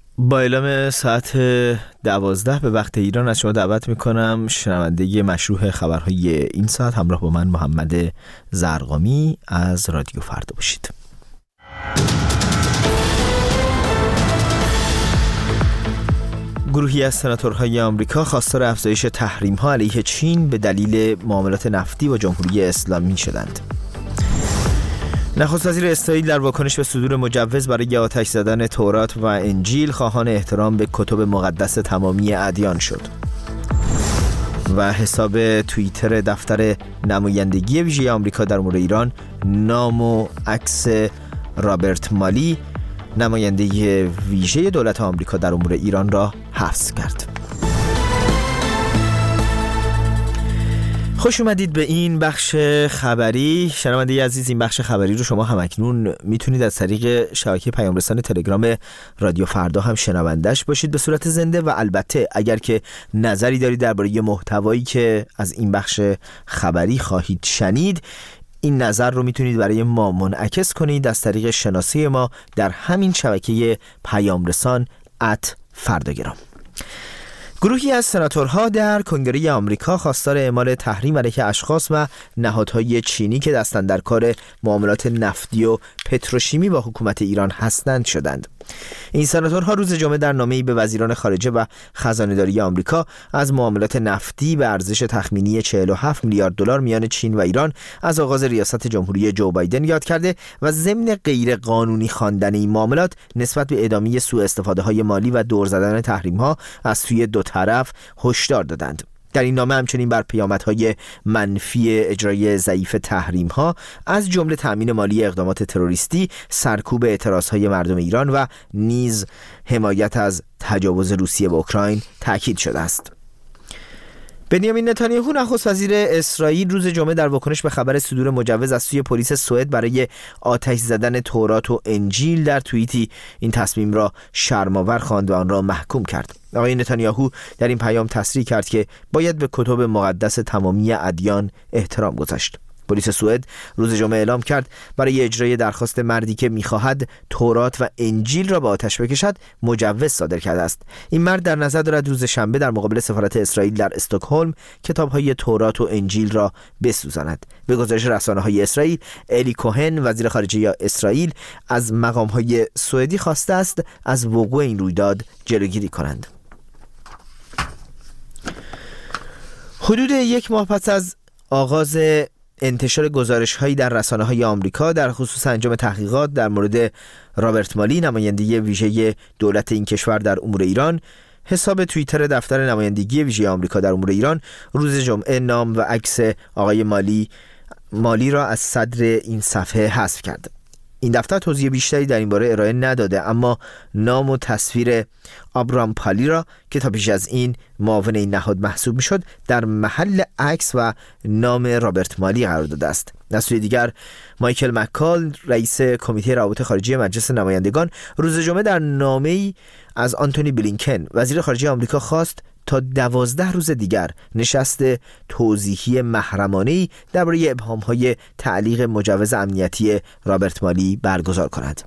با اعلام ساعت 12 به وقت ایران از شما دعوت میکنم شنونده مشروع خبرهای این ساعت همراه با من محمد زرقامی از رادیو فردا باشید. گروهی از سناتورهای آمریکا خواستار افزایش تحریم‌ها علیه چین به دلیل معاملات نفتی با جمهوری اسلامی شدند. نخست وزیر اسرائیل در واکنش به صدور مجوز برای آتش زدن تورات و انجیل خواهان احترام به کتب مقدس تمامی ادیان شد. و حساب توییتر دفتر نمایندگی ویژه آمریکا در امور ایران نام و عکس رابرت مالی، نماینده ویژه دولت آمریکا در امور ایران را حذف کرد. خوش اومدید به این بخش خبری. شنونده عزیز، این بخش خبری رو شما همکنون میتونید از طریق شبکه پیام رسان تلگرام رادیو فردا هم شنوندش باشید به صورت زنده، و البته اگر که نظری دارید درباره محتوایی که از این بخش خبری خواهید شنید، این نظر رو میتونید برای ما منعکس کنید از طریق شناسه ما در همین شبکه پیام رسان @فرداگرام. گروهی از سناتورها در کنگره آمریکا خواستار اعمال تحریم علیه اشخاص و نهادهای چینی که دستن در کار معاملات نفتی و پتروشیمی با حکومت ایران هستند شدند. این سناتورها روز جمعه در نامه‌ای به وزیران خارجه و خزانه‌داری آمریکا از معاملات نفتی به ارزش تخمینی 47 میلیارد دلار میان چین و ایران از آغاز ریاست جمهوری جو بایدن یاد کرده و ضمن غیر قانونی خواندن این معاملات نسبت به ادامه سوء استفاده‌های مالی و دور زدن تحریم‌ها از سوی دو طرف هشدار دادند. در این نامه همچنین بر پیامدهای منفی اجرای ضعیف تحریم‌ها از جمله تأمین مالی اقدامات تروریستی، سرکوب اعتراضهای مردم ایران و نیز حمایت از تجاوز روسیه به اوکراین تاکید شده است. بنیامین نتانیاهو نخست وزیر اسرائیل روز جمعه در واکنش به خبر صدور مجوز از سوی پلیس سوئد برای آتش زدن تورات و انجیل در توییتی این تصمیم را شرم‌آور خواند و آن را محکوم کرد. آقای نتانیاهو در این پیام تصریح کرد که باید به کتب مقدس تمامی ادیان احترام گذاشت. پلیس سوئد روز جمعه اعلام کرد برای اجرای درخواست مردی که می‌خواهد تورات و انجیل را به آتش بکشد مجوز صادر کرده است. این مرد در نظر دارد روز شنبه در مقابل سفارت اسرائیل در استکهلم کتاب‌های تورات و انجیل را بسوزاند. به گزارش رسانه‌های اسرائیل، الی کوهن وزیر خارجه اسرائیل از مقام‌های سوئدی خواسته است از وقوع این رویداد جلوگیری کنند. حدود یک ماه پس از آغاز انتشار گزارش‌هایی در رسانه‌های آمریکا در خصوص انجام تحقیقات در مورد رابرت مالی، نماینده ویژه دولت این کشور در امور ایران، حساب توییتر دفتر نمایندگی ویژه آمریکا در امور ایران روز جمعه نام و عکس آقای مالی را از صدر این صفحه حذف کرد. این دفتر توضیح بیشتری در این باره ارائه نداده، اما نام و تصویر آبرام پالی را که تا پیش از این معاون این نهاد محسوب میشد در محل عکس و نام رابرت مالی قرار داده است. از سوی دیگر، مایکل مکال رئیس کمیته روابط خارجی مجلس نمایندگان روز جمعه در نامه‌ای از آنتونی بلینکن وزیر خارجه آمریکا خواست تا 12 روز دیگر نشست توضیحی محرمانه‌ای درباره ابهام‌های تعلیق مجوز امنیتی رابرت مالی برگزار کند.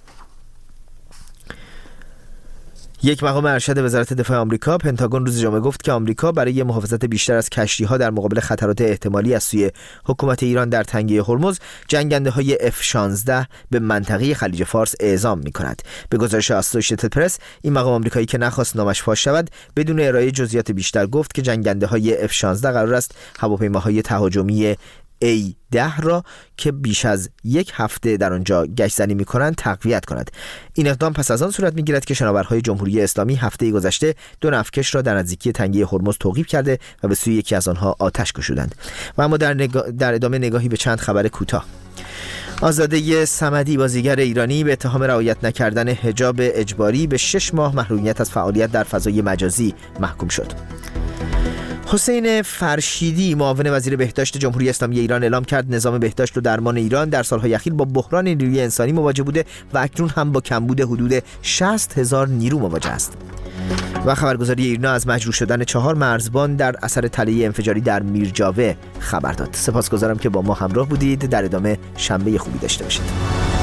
یک مقام ارشد وزارت دفاع آمریکا، پنتاگون، روز جمعه گفت که آمریکا برای محافظت بیشتر از کشتی‌ها در مقابل خطرات احتمالی از سوی حکومت ایران در تنگه هرمز، جنگنده‌های F-16 به منطقه خلیج فارس اعزام می‌کند. به گزارش اسوشییتد پرس، این مقام آمریکایی که نخواست نامش فاش شود، بدون ارائه جزئیات بیشتر گفت که جنگنده‌های F-16 قرار است هواپیماهای تهاجمی A-10 را که بیش از یک هفته در آنجا گشت‌زنی می‌کنند تقویت کند. این اقدام پس از آن صورت می‌گیرد که شناورهای جمهوری اسلامی هفته گذشته 2 نفتکش را در نزدیکی تنگه هرمز توقیف کرده و به سوی یکی از آنها آتش گشودند. و اما در ادامه نگاهی به چند خبر کوتاه. آزاده صمدی، بازیگر ایرانی، به اتهام رعایت نکردن حجاب اجباری به 6 ماه محرومیت از فعالیت در فضای مجازی محکوم شد. حسین فرشیدی، معاون وزیر بهداشت جمهوری اسلامی ایران، اعلام کرد نظام بهداشت و درمان ایران در سالهای اخیر با بحران نیروی انسانی مواجه بوده و اکنون هم با کمبود حدود 60,000 نیرو مواجه است. و خبرگزاری ایرنا از مجروح شدن 4 مرزبان در اثر تله انفجاری در میرجاوه خبر داد. سپاسگزارم که با ما همراه بودید. در ادامه شنبه خوبی داشته باشید.